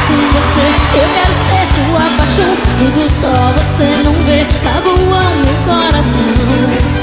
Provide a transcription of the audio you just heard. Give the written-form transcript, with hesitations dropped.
com você. Eu quero ser tua paixão, tudo só você não vê. Magoou meu coração.